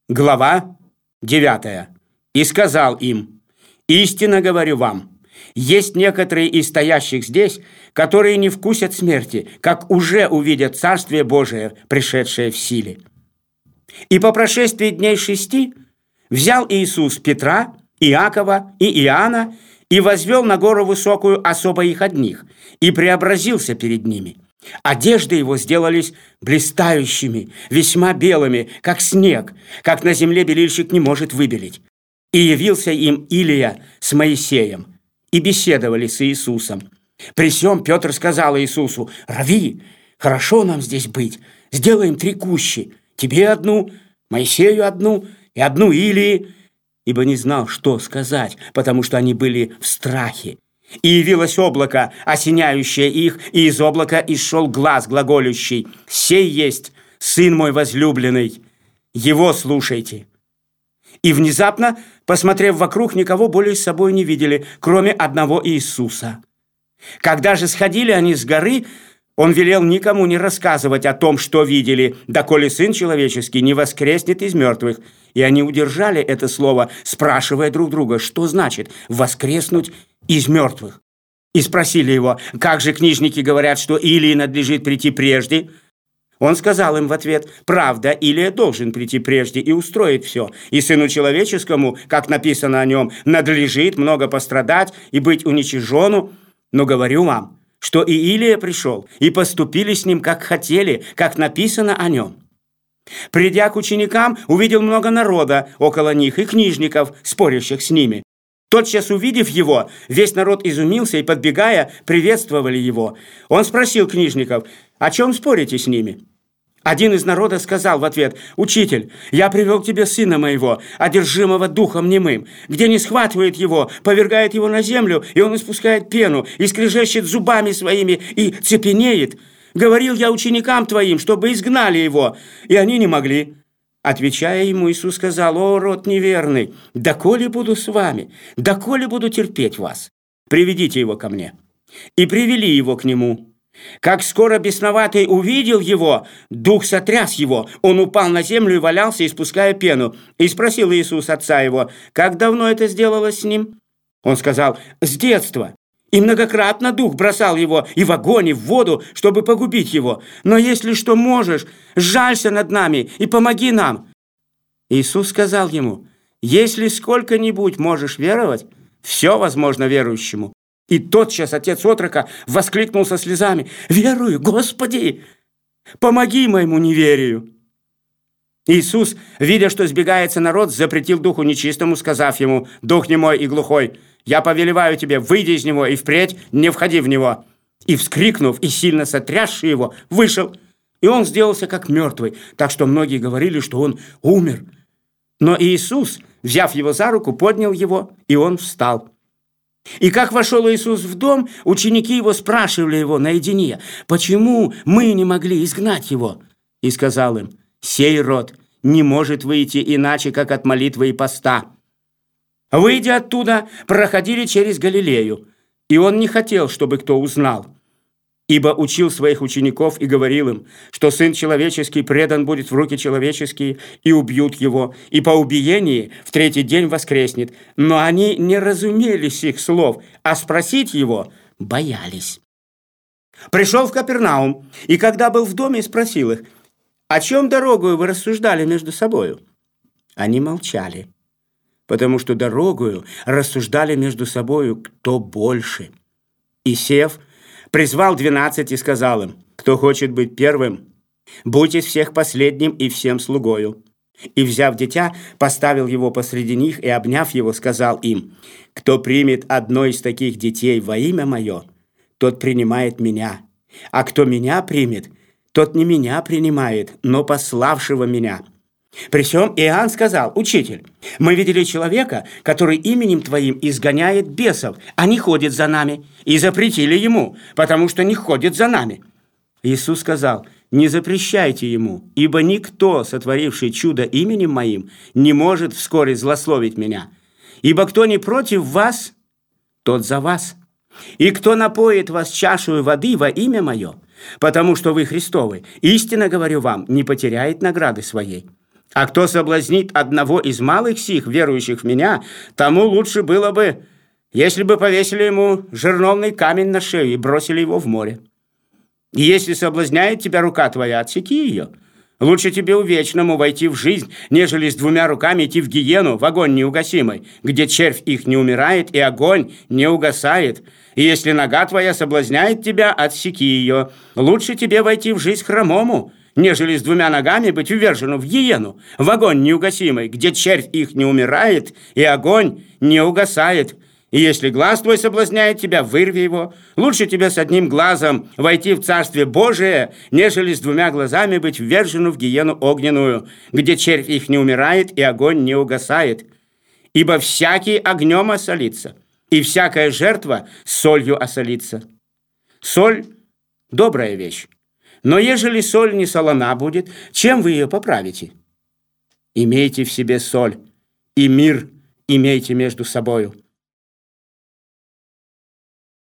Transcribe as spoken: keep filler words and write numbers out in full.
Глава девятая. «И сказал им: истинно говорю вам, есть некоторые из стоящих здесь, которые не вкусят смерти, как уже увидят Царствие Божие, пришедшее в силе». И по прошествии дней шести взял Иисус Петра, Иакова и Иоанна и возвел на гору высокую особо их одних, и преобразился перед ними. Одежды его сделались блистающими, весьма белыми, как снег, как на земле белильщик не может выбелить. И явился им Илия с Моисеем, и беседовали с Иисусом. При сем Петр сказал Иисусу: «Рави, хорошо нам здесь быть, сделаем три кущи, тебе одну, Моисею одну и одну Илии», ибо не знал, что сказать, потому что они были в страхе. И явилось облако, осеняющее их, и из облака исшел глас глаголющий: «Сей есть Сын мой возлюбленный, его слушайте». И внезапно, посмотрев вокруг, никого более с собой не видели, кроме одного Иисуса. Когда же сходили они с горы, он велел никому не рассказывать о том, что видели, доколе Сын Человеческий не воскреснет из мертвых. И они удержали это слово, спрашивая друг друга, что значит «воскреснуть из мертвых». И спросили его: «Как же книжники говорят, что Илии надлежит прийти прежде?» Он сказал им в ответ: «Правда, Илия должен прийти прежде и устроить все. И Сыну Человеческому, как написано о нем, надлежит много пострадать и быть уничижену. Но говорю вам, что и Илия пришел, и поступили с ним, как хотели, как написано о нем». Придя к ученикам, увидел много народа около них и книжников, спорящих с ними. Тотчас увидев его, весь народ изумился и, подбегая, приветствовали его. Он спросил книжников: «О чем спорите с ними?» Один из народа сказал в ответ: «Учитель, я привел к тебе сына моего, одержимого духом немым, где не схватывает его, повергает его на землю, и он испускает пену, и скрежещет зубами своими, и цепенеет. Говорил я ученикам твоим, чтобы изгнали его, и они не могли». Отвечая ему, Иисус сказал: «О, род неверный, доколе буду с вами, доколе буду терпеть вас? Приведите его ко мне». И привели его к нему. Как скоро бесноватый увидел его, дух сотряс его, он упал на землю и валялся, испуская пену. И спросил Иисус отца его: «Как давно это сделалось с ним?» Он сказал: «С детства. И многократно дух бросал его и в огонь, и в воду, чтобы погубить его. Но если что можешь, сжалься над нами и помоги нам». Иисус сказал ему: «Если сколько-нибудь можешь веровать, все возможно верующему». И тотчас отец отрока воскликнул со слезами: «Верую, Господи, помоги моему неверию». Иисус, видя, что сбегается народ, запретил духу нечистому, сказав ему: «Дух немой и глухой, я повелеваю тебе, выйди из него и впредь не входи в него». И, вскрикнув и сильно сотрясший его, вышел, и он сделался как мертвый, так что многие говорили, что он умер. Но Иисус, взяв его за руку, поднял его, и он встал. И как вошел Иисус в дом, ученики его спрашивали его наедине: «Почему мы не могли изгнать его?» И сказал им: «Сей род не может выйти иначе, как от молитвы и поста». Выйдя оттуда, проходили через Галилею, и он не хотел, чтобы кто узнал, ибо учил своих учеников и говорил им, что Сын Человеческий предан будет в руки человеческие, и убьют его, и по убиении в третий день воскреснет. Но они не разумели сих слов, а спросить его боялись. Пришел в Капернаум, и когда был в доме, спросил их: «О чем дорогою вы рассуждали между собою?» Они молчали, потому что дорогою рассуждали между собою, кто больше. И, сев, призвал двенадцать и сказал им: «Кто хочет быть первым, будь из всех последним и всем слугою». И, взяв дитя, поставил его посреди них и, обняв его, сказал им: «Кто примет одно из таких детей во имя мое, тот принимает меня, а кто меня примет, тот не меня принимает, но пославшего меня». При сем Иоанн сказал: «Учитель, мы видели человека, который именем Твоим изгоняет бесов, а не ходит за нами, и запретили ему, потому что не ходит за нами». Иисус сказал: «Не запрещайте ему, ибо никто, сотворивший чудо именем Моим, не может вскоре злословить Меня. Ибо кто не против вас, тот за вас. И кто напоит вас чашею воды во имя Мое, потому что вы Христовы, истинно говорю вам, не потеряет награды своей. А кто соблазнит одного из малых сих, верующих в меня, тому лучше было бы, если бы повесили ему жерновный камень на шею и бросили его в море. И если соблазняет тебя рука твоя, отсеки ее. Лучше тебе увечному войти в жизнь, нежели с двумя руками идти в гиену, в огонь неугасимый, где червь их не умирает и огонь не угасает. И если нога твоя соблазняет тебя, отсеки ее. Лучше тебе войти в жизнь хромому, нежели с двумя ногами быть ввержену в гиену, в огонь неугасимый, где червь их не умирает и огонь не угасает. И если глаз твой соблазняет тебя, вырви его. Лучше тебе с одним глазом войти в Царствие Божие, нежели с двумя глазами быть ввержену в гиену огненную, где червь их не умирает и огонь не угасает. Ибо всякий огнем осолится, и всякая жертва солью осолится. Соль – добрая вещь, но ежели соль не солона будет, чем вы ее поправите? Имейте в себе соль, и мир имейте между собою.